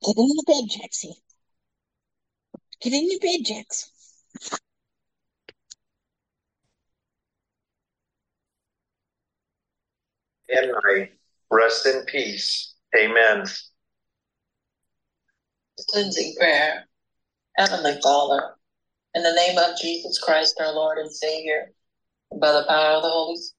Get in the bed, Jaxie. Get in your bed, Jax. And night. Rest in peace. Amen. Cleansing prayer. Heavenly Father, in the name of Jesus Christ, our Lord and Savior, by the power of the Holy Spirit,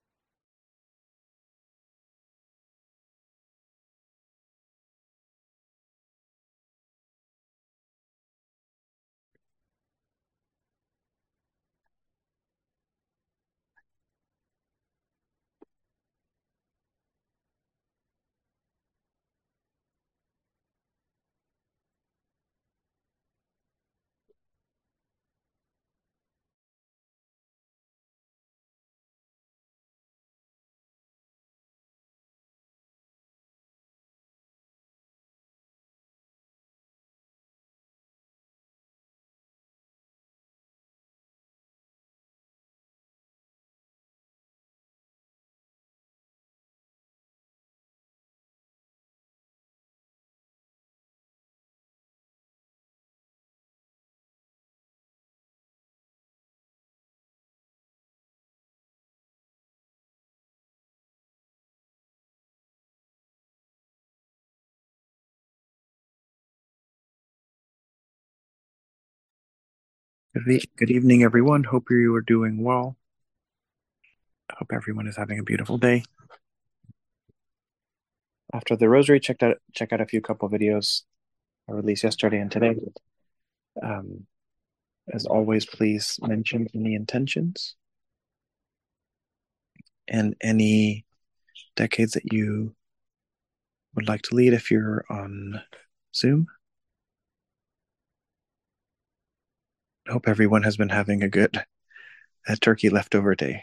Good evening, everyone. Hope you are doing well. I hope everyone is having a beautiful day. After the rosary, check out a few couple videos I released yesterday and today. As always, please mention any intentions and any decades that you would like to lead if you're on Zoom. I hope everyone has been having a good turkey leftover day.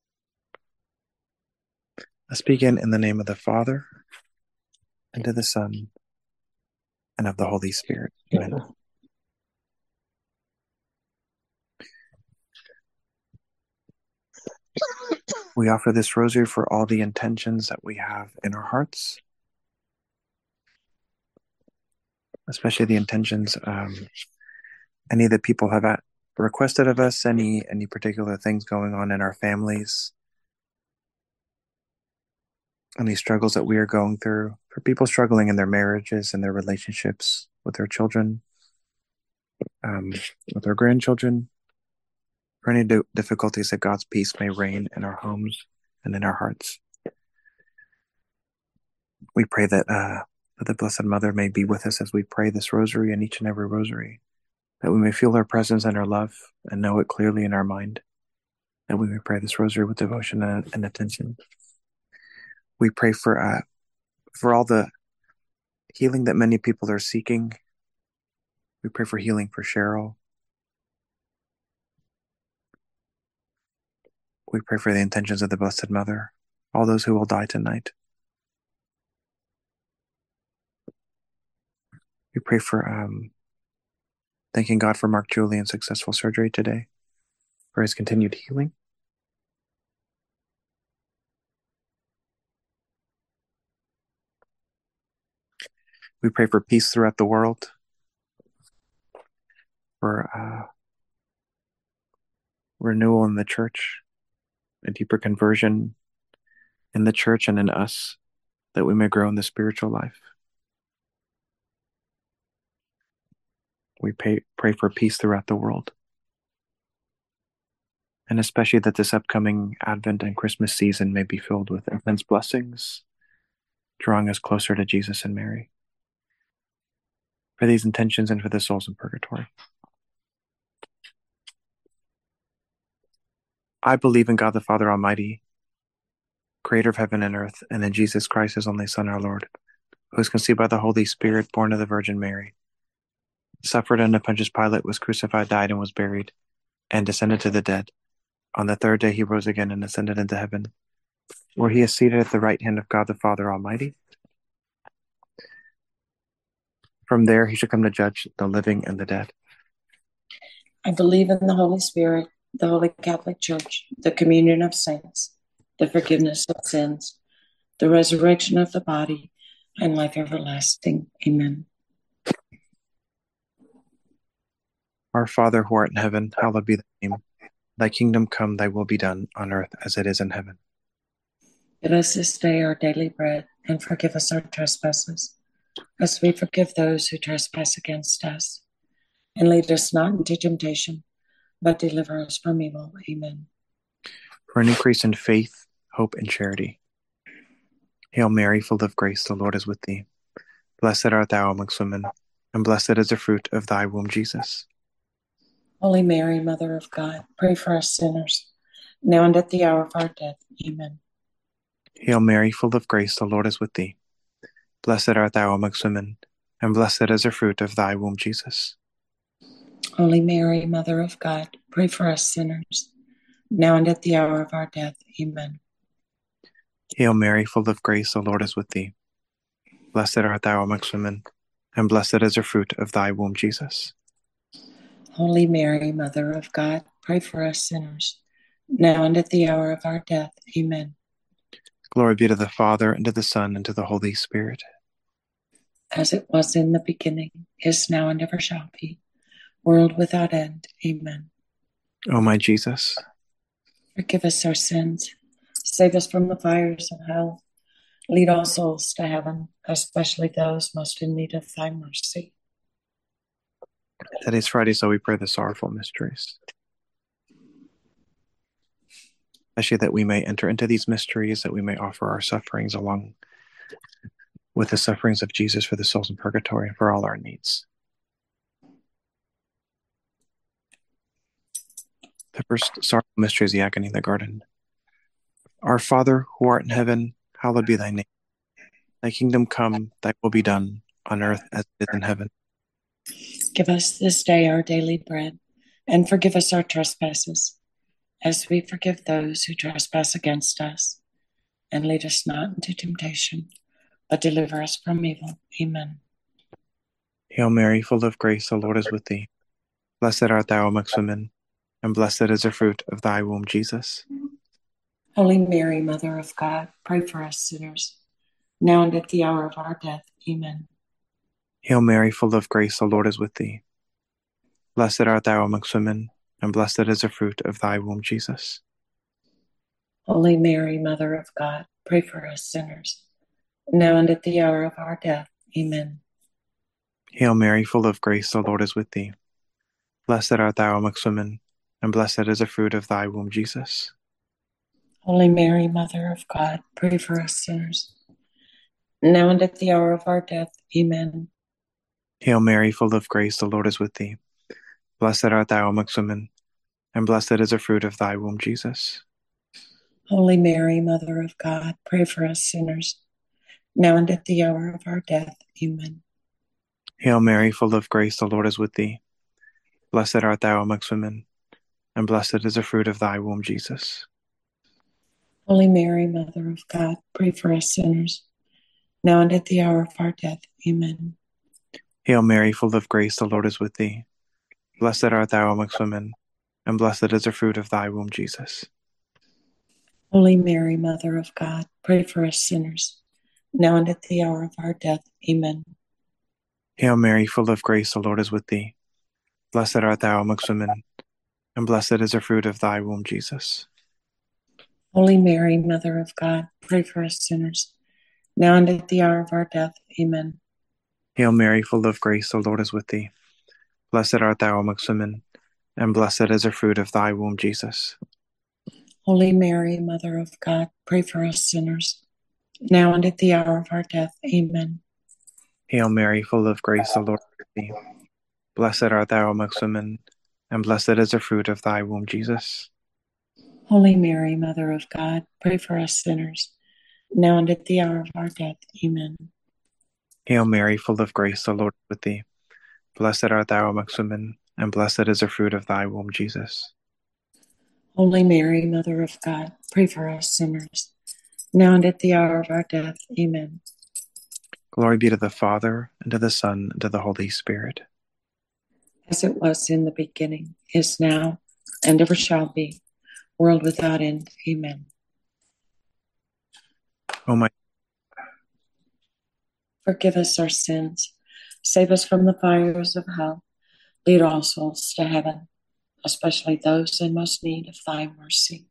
Let's begin in the name of the Father, and of the Son, and of the Holy Spirit. Amen. We offer this rosary for all the intentions that we have in our hearts, especially the intentions any that people have requested of us, any particular things going on in our families, any struggles that we are going through, for people struggling in their marriages and their relationships with their children, with their grandchildren, for any difficulties, that God's peace may reign in our homes and in our hearts. We pray that the Blessed Mother may be with us as we pray this rosary and each and every rosary, that we may feel her presence and her love and know it clearly in our mind, that we may pray this rosary with devotion and attention. We pray for all the healing that many people are seeking. We pray for healing for Cheryl. We pray for the intentions of the Blessed Mother, all those who will die tonight. We pray for thanking God for Mark Julian's successful surgery today, for his continued healing. We pray for peace throughout the world, for renewal in the church, a deeper conversion in the church and in us, that we may grow in the spiritual life. We pray for peace throughout the world, and especially that this upcoming Advent and Christmas season may be filled with immense blessings, drawing us closer to Jesus and Mary. For these intentions and for the souls in purgatory. I believe in God the Father Almighty, creator of heaven and earth, and in Jesus Christ, his only Son, our Lord, who was conceived by the Holy Spirit, born of the Virgin Mary, suffered under Pontius Pilate, was crucified, died, and was buried, and descended to the dead. On the third day he rose again and ascended into heaven, where he is seated at the right hand of God the Father Almighty. From there he shall come to judge the living and the dead. I believe in the Holy Spirit, the Holy Catholic Church, the communion of saints, the forgiveness of sins, the resurrection of the body, and life everlasting. Amen. Our Father who art in heaven, hallowed be thy name. Thy kingdom come, thy will be done, on earth as it is in heaven. Give us this day our daily bread, and forgive us our trespasses, as we forgive those who trespass against us. And lead us not into temptation, but deliver us from evil. Amen. For an increase in faith, hope, and charity. Hail Mary, full of grace, the Lord is with thee. Blessed art thou amongst women, and blessed is the fruit of thy womb, Jesus. Holy Mary, Mother of God, pray for us sinners, now and at the hour of our death. Amen. Hail Mary, full of grace, the Lord is with thee. Blessed art thou amongst women, and blessed is the fruit of thy womb, Jesus. Holy Mary, Mother of God, pray for us sinners, now and at the hour of our death. Amen. Hail Mary, full of grace, the Lord is with thee. Blessed art thou amongst women, and blessed is the fruit of thy womb, Jesus. Holy Mary, Mother of God, pray for us sinners, now and at the hour of our death. Amen. Glory be to the Father, and to the Son, and to the Holy Spirit. As it was in the beginning, is now, and ever shall be, world without end. Amen. O my Jesus, Forgive us our sins, save us from the fires of hell, lead all souls to heaven, especially those most in need of thy mercy. today's Friday, so we pray the sorrowful mysteries. Especially that we may enter into these mysteries, that we may offer our sufferings along with the sufferings of Jesus for the souls in purgatory and for all our needs. The first sorrowful mystery is the agony in the garden. Our Father, who art in heaven, hallowed be thy name. Thy kingdom come, thy will be done, on earth as it is in heaven. Give us this day our daily bread, and forgive us our trespasses, as we forgive those who trespass against us. And lead us not into temptation, but deliver us from evil. Amen. Hail Mary, full of grace, the Lord is with thee. Blessed art thou amongst women, and blessed is the fruit of thy womb, Jesus. Holy Mary, Mother of God, pray for us sinners, now and at the hour of our death. Amen. Hail Mary, full of grace, the Lord is with thee. Blessed art thou amongst women, and blessed is the fruit of thy womb, Jesus. Holy Mary, Mother of God, pray for us sinners, now and at the hour of our death. Amen. Hail Mary, full of grace, the Lord is with thee. Blessed art thou amongst women, and blessed is the fruit of thy womb, Jesus. Holy Mary, Mother of God, pray for us sinners, now and at the hour of our death. Amen. Hail Mary, full of grace, the Lord is with thee. Blessed art thou amongst women, and blessed is the fruit of thy womb, Jesus. Holy Mary, Mother of God, pray for us sinners, now and at the hour of our death. Amen. Hail Mary, full of grace, the Lord is with thee. Blessed art thou amongst women, and blessed is the fruit of thy womb, Jesus. Holy Mary, Mother of God, pray for us sinners, now and at the hour of our death. Amen. Hail Mary, full of grace, the Lord is with thee. Blessed art thou amongst women, and blessed is the fruit of thy womb, Jesus. Holy Mary, Mother of God, pray for us sinners, now and at the hour of our death. Amen. Hail Mary, full of grace, the Lord is with thee. Blessed art thou amongst women, and blessed is the fruit of thy womb, Jesus. Holy Mary, Mother of God, pray for us sinners, now and at the hour of our death. Amen. Hail Mary, full of grace, the Lord is with thee. Blessed art thou amongst women, and blessed is the fruit of thy womb, Jesus. Holy Mary, Mother of God, pray for us sinners, now and at the hour of our death. Amen. Hail Mary, full of grace, the Lord is with thee. Blessed art thou amongst women, and blessed is the fruit of thy womb, Jesus. Holy Mary, Mother of God, pray for us sinners, now and at the hour of our death. Amen. Hail Mary, full of grace, the Lord is with thee. Blessed art thou amongst women, and blessed is the fruit of thy womb, Jesus. Holy Mary, Mother of God, pray for us sinners, now and at the hour of our death. Amen. Glory be to the Father, and to the Son, and to the Holy Spirit. As it was in the beginning, is now, and ever shall be, world without end. Amen. O my Forgive us our sins, save us from the fires of hell, Lead all souls to heaven, especially those in most need of thy mercy.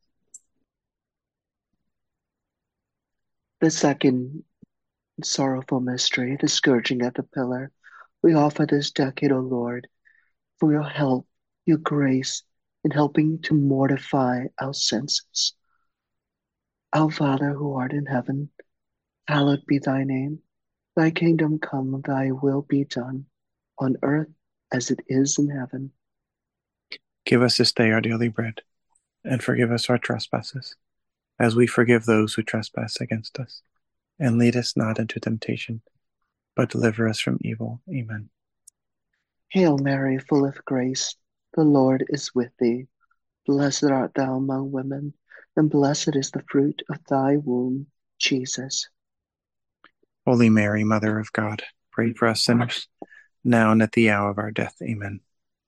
The second sorrowful mystery, the scourging at the pillar. We offer this decade, O Lord, for your help, your grace in helping to mortify our senses. Our Father who art in heaven, hallowed be thy name. Thy kingdom come, thy will be done, on earth as it is in heaven. Give us this day our daily bread, and forgive us our trespasses, as we forgive those who trespass against us. And lead us not into temptation, but deliver us from evil. Amen. Hail Mary, full of grace, the Lord is with thee. Blessed art thou among women, and blessed is the fruit of thy womb, Jesus. Holy Mary, Mother of God, pray for us sinners, now and at the hour of our death. Amen.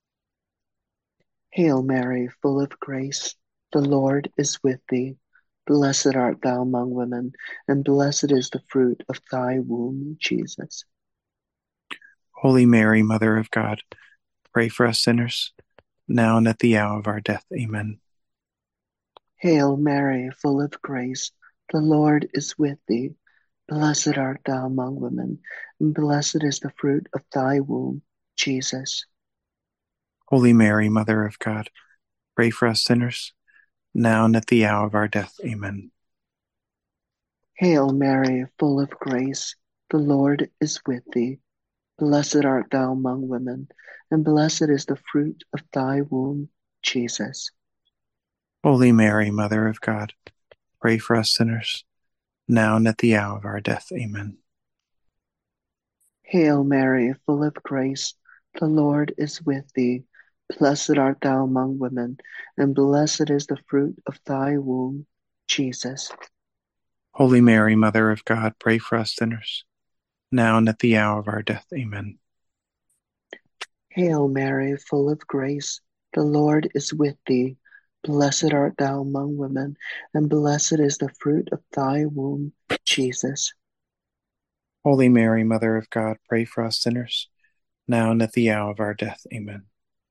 Hail Mary, full of grace, the Lord is with thee. Blessed art thou among women, and blessed is the fruit of thy womb, Jesus. Holy Mary, Mother of God, pray for us sinners, now and at the hour of our death. Amen. Hail Mary, full of grace, the Lord is with thee. Blessed art thou among women, and blessed is the fruit of thy womb, Jesus. Holy Mary, Mother of God, pray for us sinners, now and at the hour of our death. Amen. Hail Mary, full of grace, the Lord is with thee. Blessed art thou among women, and blessed is the fruit of thy womb, Jesus. Holy Mary, Mother of God, pray for us sinners, now and at the hour of our death. Amen. Hail Mary, full of grace, the Lord is with thee. Blessed art thou among women, and blessed is the fruit of thy womb, Jesus. Holy Mary, Mother of God, pray for us sinners, now and at the hour of our death. Amen. Hail Mary, full of grace, the Lord is with thee. Blessed art thou among women, and blessed is the fruit of thy womb, Jesus. Holy Mary, Mother of God, pray for us sinners, now and at the hour of our death. Amen.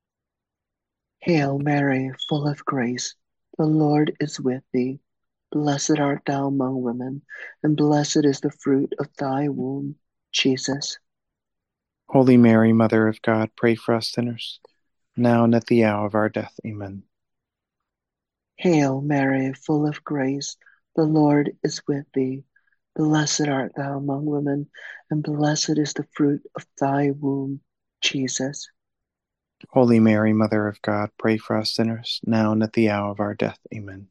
Hail Mary, full of grace, the Lord is with thee. Blessed art thou among women, and blessed is the fruit of thy womb, Jesus. Holy Mary, Mother of God, pray for us sinners, now and at the hour of our death. Amen. Hail Mary, full of grace, the Lord is with thee. Blessed art thou among women, and blessed is the fruit of thy womb, Jesus. Holy Mary, Mother of God, pray for us sinners, now and at the hour of our death. Amen.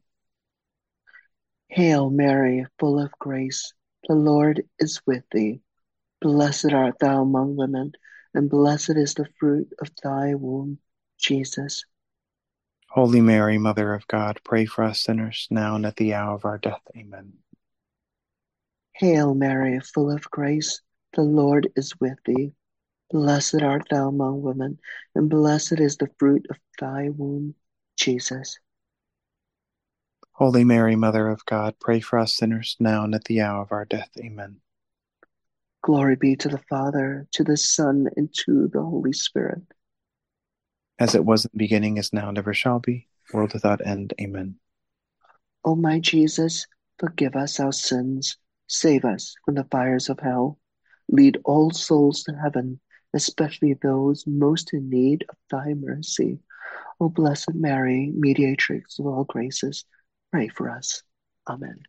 Hail Mary, full of grace, the Lord is with thee. Blessed art thou among women, and blessed is the fruit of thy womb, Jesus. Holy Mary, Mother of God, pray for us sinners, now and at the hour of our death. Amen. Hail Mary, full of grace, the Lord is with thee. Blessed art thou among women, and blessed is the fruit of thy womb, Jesus. Holy Mary, Mother of God, pray for us sinners, now and at the hour of our death. Amen. Glory be to the Father, to the Son, and to the Holy Spirit. As it was in the beginning, is now, and ever shall be, world without end. Amen. O my Jesus, forgive us our sins, save us from the fires of hell, lead all souls to heaven, especially those most in need of thy mercy. O Blessed Mary, mediatrix of all graces, pray for us. Amen.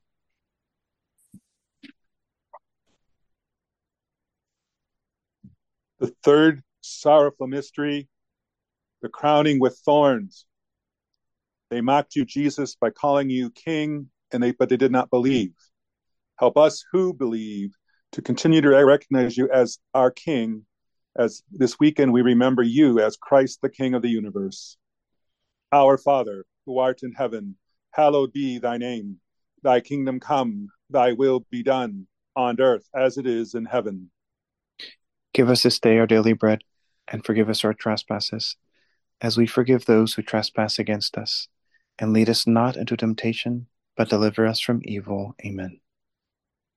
The third sorrowful mystery, the crowning with thorns. They mocked you, Jesus, by calling you king, but they did not believe. Help us who believe to continue to recognize you as our king, as this weekend we remember you as Christ, the King of the universe. Our Father, who art in heaven, hallowed be thy name. Thy kingdom come, thy will be done, on earth as it is in heaven. Give us this day our daily bread, and forgive us our trespasses, as we forgive those who trespass against us. And lead us not into temptation, but deliver us from evil. Amen.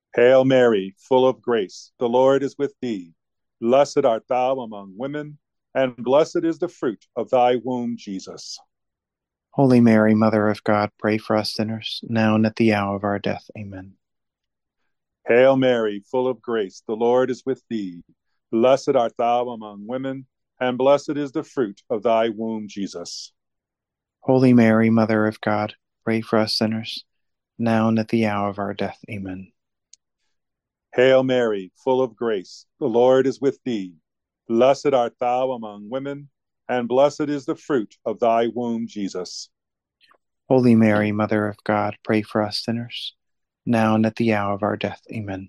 Hail Mary, full of grace, the Lord is with thee. Blessed art thou among women, and blessed is the fruit of thy womb, Jesus. Holy Mary, Mother of God, pray for us sinners, now and at the hour of our death. Amen. Hail Mary, full of grace, the Lord is with thee. Blessed art thou among women, and blessed is the fruit of thy womb, Jesus. Holy Mary, Mother of God, pray for us sinners, now and at the hour of our death. Amen. Hail Mary, full of grace, the Lord is with thee. Blessed art thou among women, and blessed is the fruit of thy womb, Jesus. Holy Mary, Mother of God, pray for us sinners, now and at the hour of our death. Amen.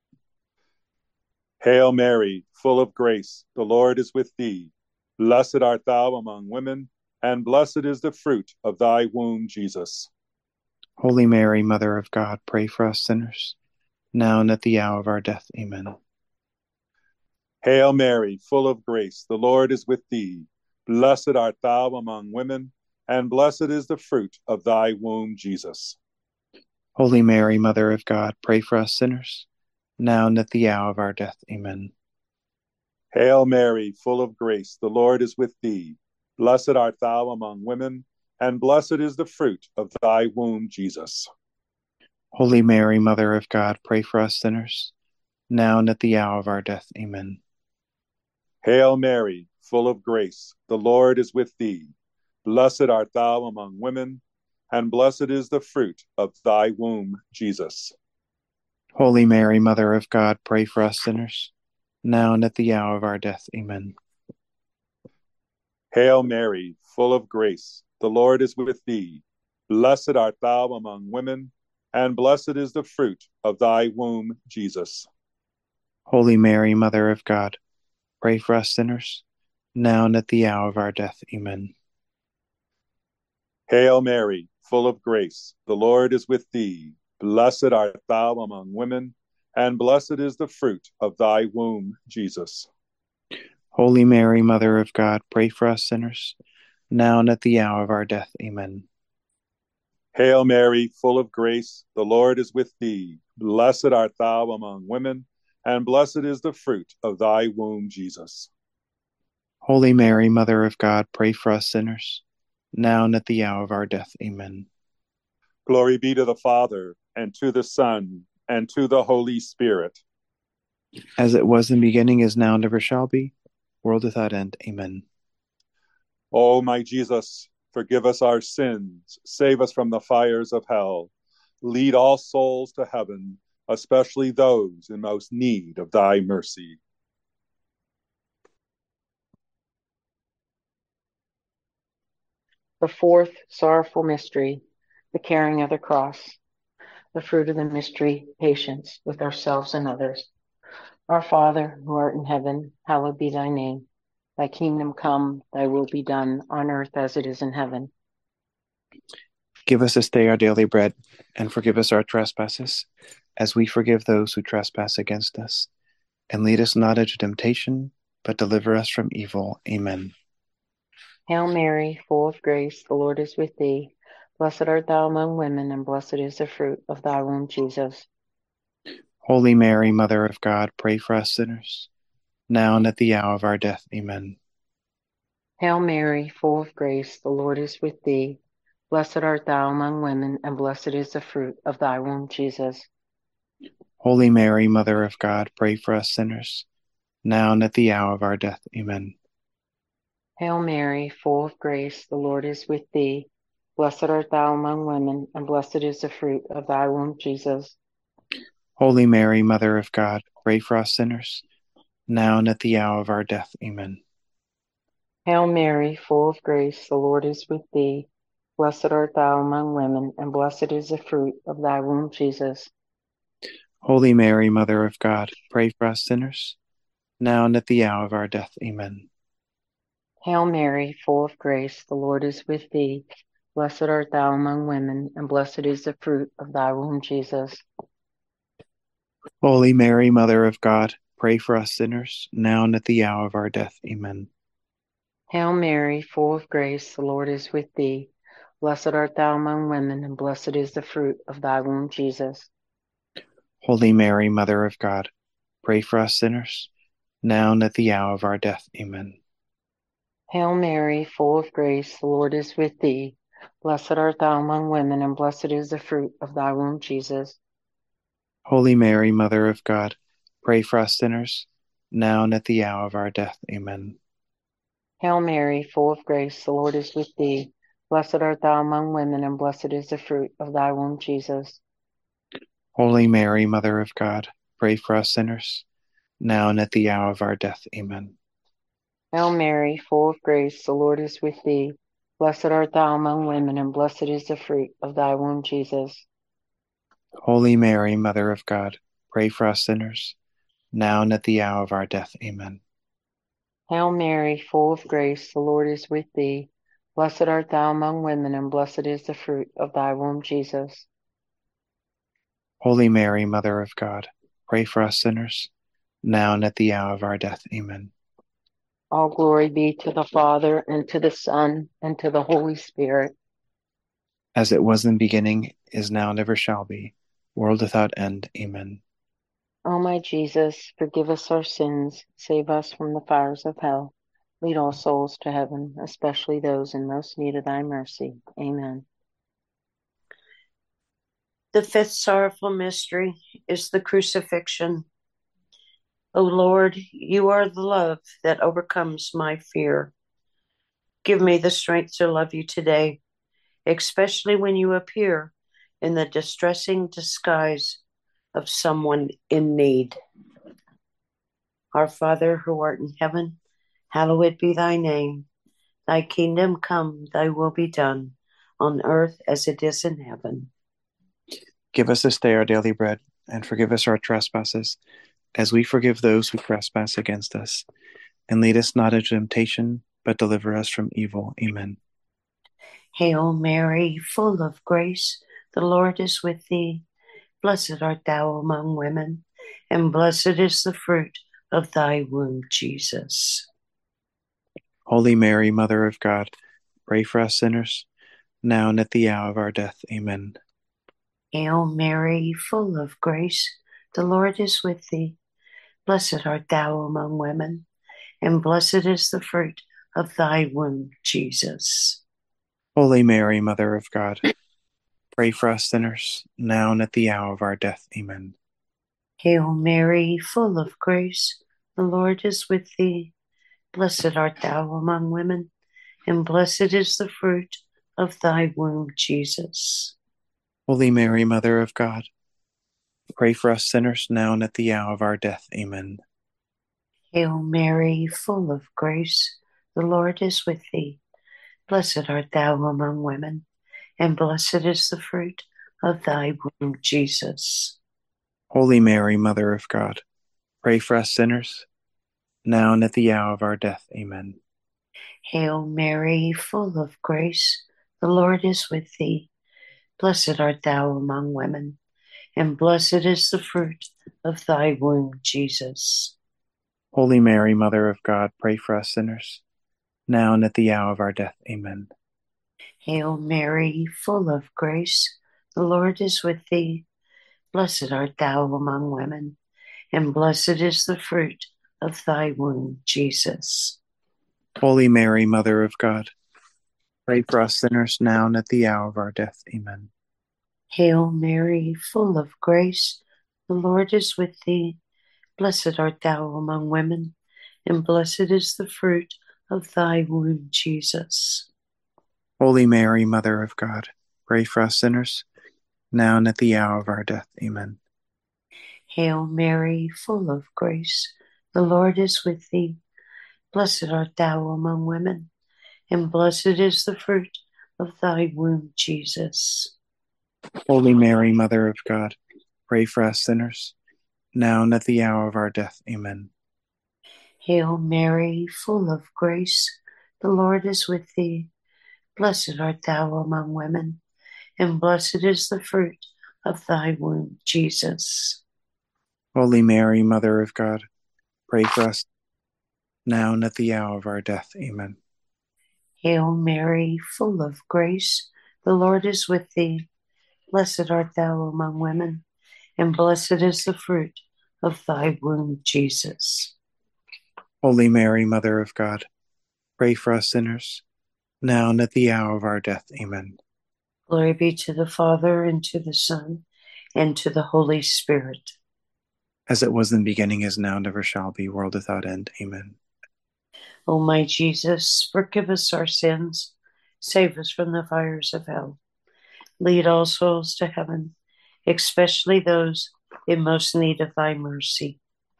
Hail Mary, full of grace, the Lord is with thee. Blessed art thou among women, and blessed is the fruit of thy womb, Jesus. Holy Mary, Mother of God, pray for us sinners, now and at the hour of our death. Amen. Hail Mary, full of grace, the Lord is with thee. Blessed art thou among women, and blessed is the fruit of thy womb, Jesus. Holy Mary, Mother of God, pray for us sinners, now and at the hour of our death. Amen. Hail Mary, full of grace, the Lord is with thee. Blessed art thou among women, and blessed is the fruit of thy womb, Jesus. Holy Mary, Mother of God, pray for us sinners, now and at the hour of our death. Amen. Hail Mary, full of grace, the Lord is with thee. Blessed art thou among women, and blessed is the fruit of thy womb, Jesus. Holy Mary, Mother of God, pray for us sinners, now and at the hour of our death. Amen. Hail Mary, full of grace, the Lord is with thee. Blessed art thou among women, and blessed is the fruit of thy womb, Jesus. Holy Mary, Mother of God, pray for us sinners, now and at the hour of our death. Amen. Hail Mary, full of grace, the Lord is with thee. Blessed art thou among women, and blessed is the fruit of thy womb, Jesus. Holy Mary, Mother of God, pray for us sinners, now and at the hour of our death. Amen. Hail Mary, full of grace, the Lord is with thee. Blessed art thou among women, and blessed is the fruit of thy womb, Jesus. Holy Mary, Mother of God, pray for us sinners, now and at the hour of our death. Amen. Glory be to the Father, and to the Son, and to the Holy Spirit. As it was in the beginning, is now, and ever shall be, world without end. Amen. O my Jesus, forgive us our sins, save us from the fires of hell. Lead all souls to heaven, especially those in most need of thy mercy. The fourth sorrowful mystery, the carrying of the cross. The fruit of the mystery, patience with ourselves and others. Our Father, who art in heaven, hallowed be thy name. Thy kingdom come, thy will be done on earth as it is in heaven. Give us this day our daily bread, and forgive us our trespasses, as we forgive those who trespass against us. And lead us not into temptation, but deliver us from evil. Amen. Hail Mary, full of grace, the Lord is with thee. Blessed art thou among women, and blessed is the fruit of thy womb, Jesus. Holy Mary, Mother of God, pray for us sinners, now and at the hour of our death. Amen. Hail Mary, full of grace, the Lord is with thee. Blessed art thou among women, and blessed is the fruit of thy womb, Jesus. Holy Mary, Mother of God, pray for us sinners, now and at the hour of our death. Amen. Hail Mary, full of grace, the Lord is with thee. Blessed art thou among women, and blessed is the fruit of thy womb, Jesus. Holy Mary, Mother of God, pray for us sinners, now and at the hour of our death. Amen. Hail Mary, full of grace, the Lord is with thee. Blessed art thou among women, and blessed is the fruit of thy womb, Jesus. Holy Mary, Mother of God, pray for us sinners, now and at the hour of our death. Amen. Hail Mary, full of grace, the Lord is with thee. Blessed art thou among women, and blessed is the fruit of thy womb, Jesus. Holy Mary, Mother of God, pray for us sinners, now and at the hour of our death. Amen. Hail Mary, full of grace, the Lord is with thee. Blessed art thou among women, and blessed is the fruit of thy womb, Jesus. Holy Mary, Mother of God, pray for us sinners, now and at the hour of our death. Amen. Hail Mary, full of grace, the Lord is with thee. Blessed art thou among women, and blessed is the fruit of thy womb, Jesus. Holy Mary, Mother of God, pray for us sinners, now and at the hour of our death. Amen. Hail Mary, full of grace, the Lord is with thee. Blessed art thou among women, and blessed is the fruit of thy womb, Jesus. Holy Mary, Mother of God, pray for us sinners, now and at the hour of our death. Amen. Hail Mary, full of grace, the Lord is with thee. Blessed art thou among women, and blessed is the fruit of thy womb, Jesus. Holy Mary, Mother of God, pray for us sinners, now and at the hour of our death. Amen. Hail Mary, full of grace, the Lord is with thee. Blessed art thou among women, and blessed is the fruit of thy womb, Jesus. Holy Mary, Mother of God, pray for us sinners, now and at the hour of our death. Amen. All glory be to the Father, and to the Son, and to the Holy Spirit. As it was in the beginning, is now, and ever shall be, world without end. Amen. O my Jesus, forgive us our sins, save us from the fires of hell. Lead all souls to heaven, especially those in most need of thy mercy. Amen. The fifth sorrowful mystery is the crucifixion. O Lord, you are the love that overcomes my fear. Give me the strength to love you today, especially when you appear in the distressing disguise of someone in need. Our Father, who art in heaven, hallowed be thy name. Thy kingdom come, thy will be done, on earth as it is in heaven. Give us this day our daily bread, and forgive us our trespasses, as we forgive those who trespass against us. And lead us not into temptation, but deliver us from evil. Amen. Hail Mary, full of grace, the Lord is with thee. Blessed art thou among women, and blessed is the fruit of thy womb, Jesus. Holy Mary, Mother of God, pray for us sinners, now and at the hour of our death. Amen. Hail Mary, full of grace, the Lord is with thee. Blessed art thou among women, and blessed is the fruit of thy womb, Jesus. Holy Mary, Mother of God, pray for us sinners, now and at the hour of our death. Amen. Hail Mary, full of grace, the Lord is with thee. Blessed art thou among women, and blessed is the fruit of thy womb, Jesus. Holy Mary, Mother of God, pray for us sinners, now and at the hour of our death. Amen. Hail Mary, full of grace, the Lord is with thee. Blessed art thou among women, and blessed is the fruit of thy womb, Jesus. Holy Mary, Mother of God, pray for us sinners, now and at the hour of our death. Amen. Hail Mary, full of grace, the Lord is with thee. Blessed art thou among women, and blessed is the fruit of thy womb, Jesus. Holy Mary, Mother of God, pray for us sinners, now and at the hour of our death. Amen. Hail Mary, full of grace, the Lord is with thee. Blessed art thou among women, and blessed is the fruit of thy womb, Jesus. Holy Mary, Mother of God, pray for us sinners, now and at the hour of our death. Amen. Hail Mary, full of grace, the Lord is with thee. Blessed art thou among women, and blessed is the fruit of thy womb, Jesus. Holy Mary, Mother of God, pray for us sinners, now and at the hour of our death. Amen. Hail Mary, full of grace, the Lord is with thee. Blessed art thou among women, and blessed is the fruit of thy womb, Jesus. Holy Mary, Mother of God, pray for us sinners, now and at the hour of our death. Amen. Hail Mary, full of grace, the Lord is with thee. Blessed art thou among women, and blessed is the fruit of thy womb, Jesus. Holy Mary, Mother of God, pray for us, now and at the hour of our death. Amen. Hail Mary, full of grace, the Lord is with thee. Blessed art thou among women, and blessed is the fruit of thy womb, Jesus. Holy Mary, Mother of God, Pray for us sinners, now and at the hour of our death. Amen. Glory be to the Father, and to the Son, and to the Holy Spirit. As it was in the beginning, is now, and ever shall be, world without end. Amen. O my Jesus, forgive us our sins, save us from the fires of hell. Lead all souls to heaven, especially those in most need of thy mercy.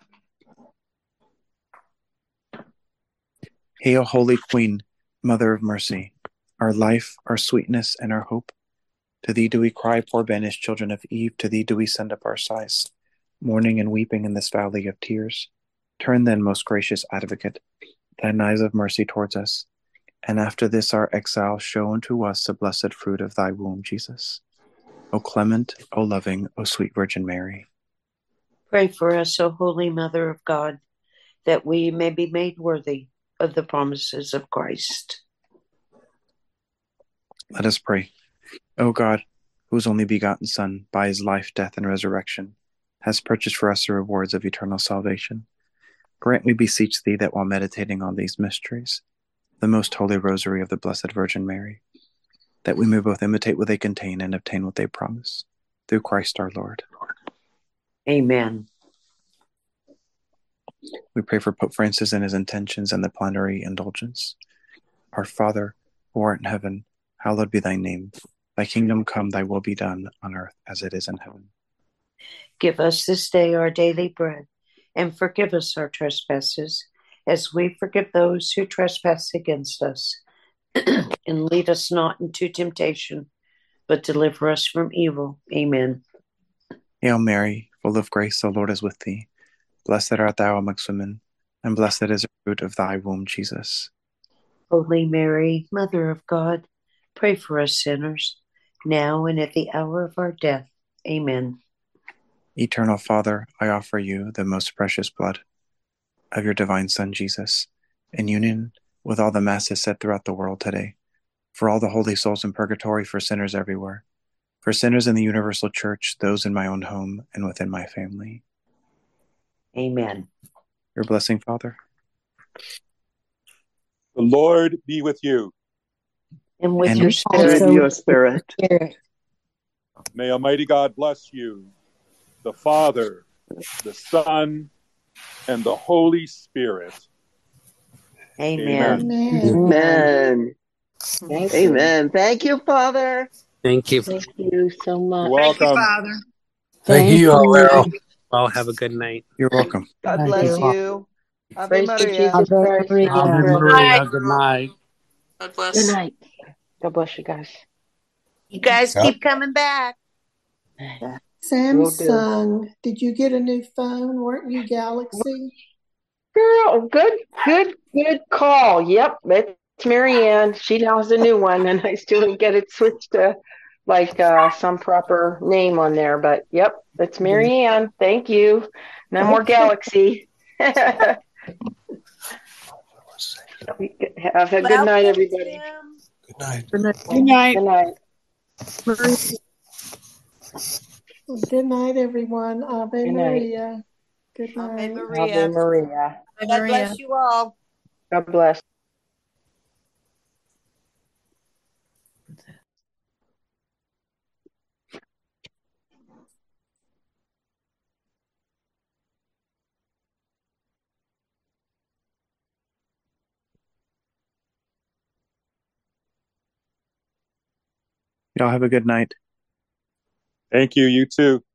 Hail, Holy Queen, Mother of Mercy, our life, our sweetness, and our hope. To thee do we cry, poor banished children of Eve. To thee do we send up our sighs, mourning and weeping in this valley of tears. Turn then, most gracious Advocate, thine eyes of mercy towards us, and after this our exile, show unto us the blessed fruit of thy womb, Jesus. O clement, O loving, O sweet Virgin Mary. Pray for us, O Holy Mother of God, that we may be made worthy of the promises of Christ. Let us pray. O God, whose only begotten Son, by his life, death, and resurrection, has purchased for us the rewards of eternal salvation, grant, we beseech thee, that while meditating on these mysteries, the most holy rosary of the Blessed Virgin Mary, that we may both imitate what they contain and obtain what they promise. Through Christ our Lord. Amen. We pray for Pope Francis and his intentions and the plenary indulgence. Our Father, who art in heaven, hallowed be thy name. Thy kingdom come, thy will be done, on earth as it is in heaven. Give us this day our daily bread, and forgive us our trespasses, as we forgive those who trespass against us. And lead us not into temptation, but deliver us from evil. Amen. Hail Mary, full of grace, the Lord is with thee. Blessed art thou amongst women, and blessed is the fruit of thy womb, Jesus. Holy Mary, Mother of God, pray for us sinners, now and at the hour of our death. Amen. Eternal Father, I offer you the most precious blood of your divine Son, Jesus, in union with all the masses said throughout the world today, for all the holy souls in purgatory, for sinners everywhere, for sinners in the universal church, those in my own home and within my family. Amen. Your blessing, Father. The Lord be with you. And with And your And spirit. your spirit. May Almighty God bless you, the Father, the Son, and the Holy Spirit. Amen. Amen. Thank you. Amen. Thank you, Father. Thank you. Thank you so much. You're welcome. Father. Thank you, Alvaro. All have a good night. You're welcome. God Thank bless you. you. Ave Praise to Maria. Jesus Christ. Now Ave and forever. Maria. Good night. God bless. Good night. God bless you guys. You guys keep coming back. Will do. Samsung, did you get a new phone? Weren't you Galaxy? Girl, good call. Yep, it's Marianne. She now has a new one, and I still didn't get it switched to like some proper name on there. But yep, it's Marianne. Thank you. No more Galaxy. Have a good night, everybody. Good night. Good night. Good night. Good night, everyone. Ave Good night. Maria. Good night. Ave Maria. God bless you all. God bless. Y'all have a good night. Thank you. You too.